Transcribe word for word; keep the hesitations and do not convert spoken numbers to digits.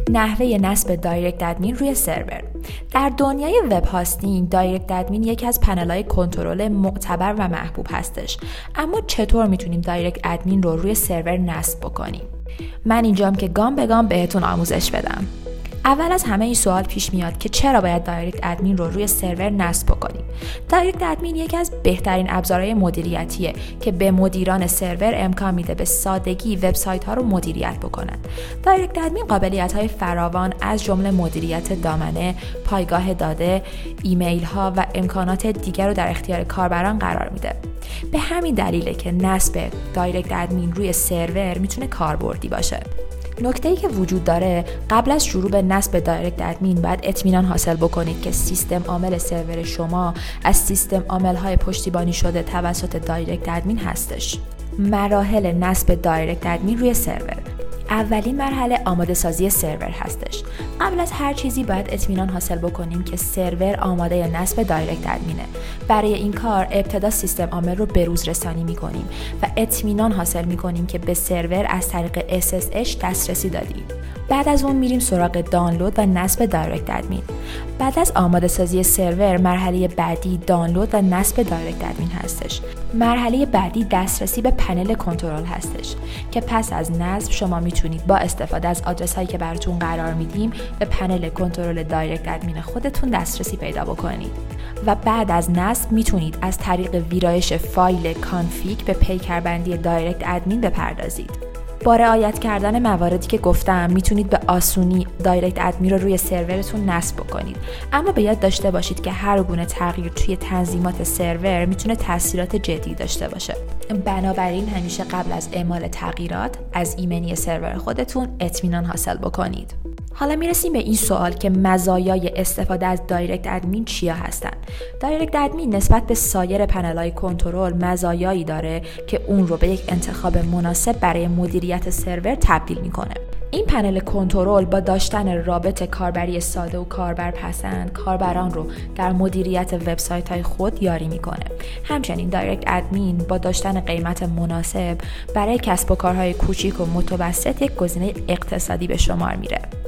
نحوه نصب دایرکت ادمین روی سرور. در دنیای وب هاستینگ دایرکت ادمین یکی از پنل‌های کنترل معتبر و محبوب هستش. اما چطور میتونیم دایرکت ادمین رو روی سرور نصب بکنیم؟ من اینجام که گام به گام بهتون آموزش بدم. اول از همه این سوال پیش میاد که چرا باید دایرکت ادمین رو روی سرور نصب بکنیم؟ دایرکت ادمین یکی از بهترین ابزارهای مدیریتیه که به مدیران سرور امکان میده به سادگی وبسایت ها رو مدیریت بکنن. دایرکت ادمین قابلیت‌های فراوان از جمله مدیریت دامنه، پایگاه داده، ایمیل ها و امکانات دیگر رو در اختیار کاربران قرار میده. به همین دلیله که نصب دایرکت ادمین روی سرور میتونه کاربردی باشه. نکته‌ای که وجود داره، قبل از شروع به نصب دایرکت ادمین باید اطمینان حاصل بکنید که سیستم عامل سرور شما از سیستم عامل‌های پشتیبانی شده توسط دایرکت ادمین هستش. مراحل نصب دایرکت ادمین روی سرور. اولین مرحله آماده سازی سرور هستش. قبل از هر چیزی باید اطمینان حاصل بکنیم که سرور آماده نصب دایرکت ادمینه. برای این کار ابتدا سیستم عامل رو به روز رسانی می‌کنیم و اطمینان حاصل می‌کنیم که به سرور از طریق اس اس اچ دسترسی دادیم. بعد از اون میریم سراغ دانلود و نصب دایرکت ادمین. بعد از آماده سازی سرور، مرحله بعدی دانلود و نصب دایرکت ادمین هستش. مرحله بعدی دسترسی به پنل کنترل هستش که پس از نصب شما میتونید با استفاده از آدرس هایی که براتون قرار میدیم به پنل کنترل دایرکت ادمین خودتون دسترسی پیدا بکنید. و بعد از نصب میتونید از طریق ویرایش فایل کانفیگ به پیکربندی دایرکت ادمین بپردازید. با رعایت کردن مواردی که گفتم میتونید به آسونی دایرکت ادمین رو روی سرورتون نصب بکنید. اما به یاد داشته باشید که هر گونه تغییر توی تنظیمات سرور میتونه تاثیرات جدی داشته باشه. بنابراین همیشه قبل از اعمال تغییرات از ایمنی سرور خودتون اطمینان حاصل بکنید. حالا میرسیم به این سوال که مزایای استفاده از دایرکت ادمین چیا هستن؟ دایرکت ادمین نسبت به سایر پنل‌های کنترل مزایایی داره که اون رو به یک انتخاب مناسب برای مدیریت سرور تبدیل میکنه. این پنل کنترل با داشتن رابط کاربری ساده و کاربرپسند کاربران رو در مدیریت وبسایت‌های خود یاری میکنه. همچنین دایرکت ادمین با داشتن قیمت مناسب برای کسب و کارهای کوچیک و متوسط یک گزینه اقتصادی به شمار میره.